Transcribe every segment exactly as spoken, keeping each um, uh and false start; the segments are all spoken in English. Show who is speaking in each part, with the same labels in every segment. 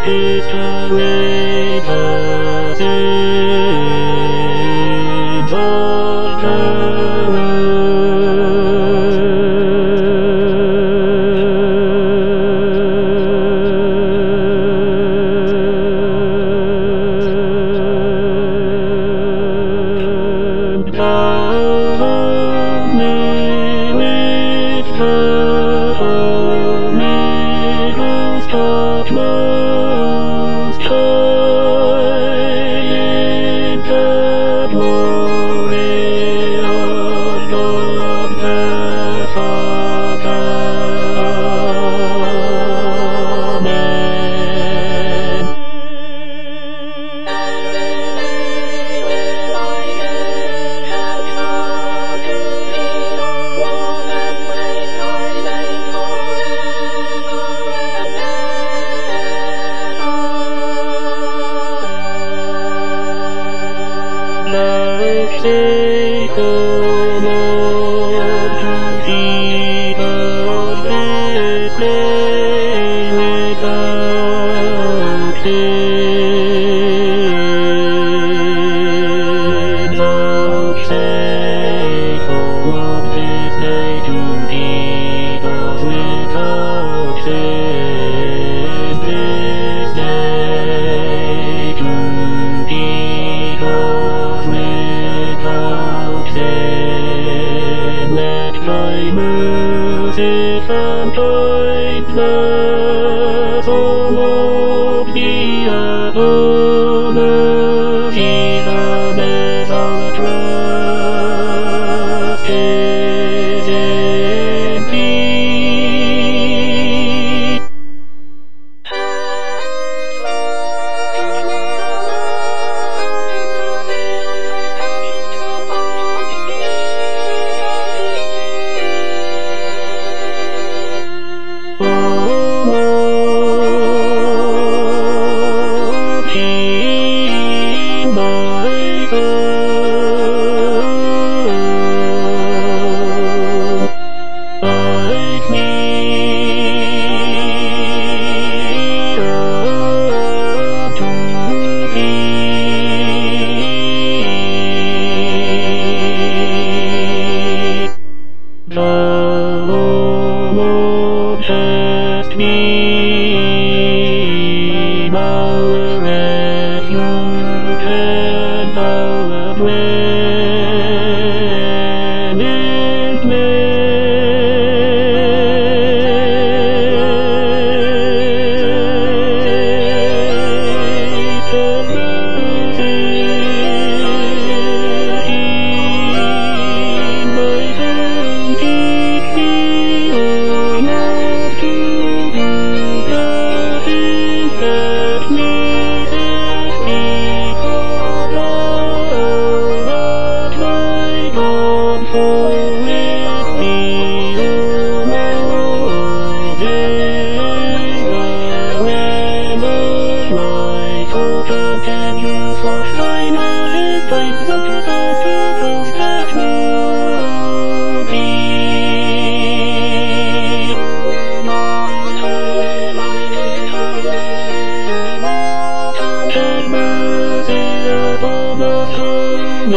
Speaker 1: is away the sins of the world. Follow me with the Holy Ghost utmost high in the glory of God the Father. Amen. Say, come on to Jesus this day without sin. Love, say, come on this day to Jesus without sin. This day to Jesus without sin. Let thy mercy and kindness, O Lord, be upon us, even as our trust is in thee. Test me, our refuge and our dwelling place, and mercy in my hand, teach me, O Lord, to do the things that pleases thee, for thou art my God, for with thee, O Moses, wherever my foot can you for thine eyes, thine subjects are to those that know thee. Have mercy upon us, O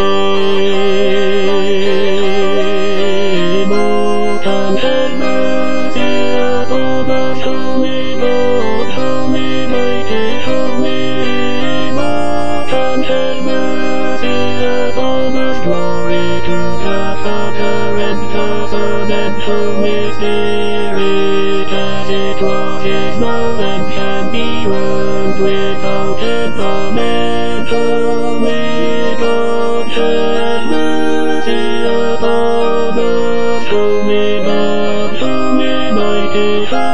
Speaker 1: name. Have mercy upon us, Holy God, Holy mighty, Holy immortal. Have mercy upon us, glory to the Father and the Son and Holy Spirit, as it was, is now, and can be world without end. Amen. Holy God, have mercy upon us, Holy God, Holy mighty.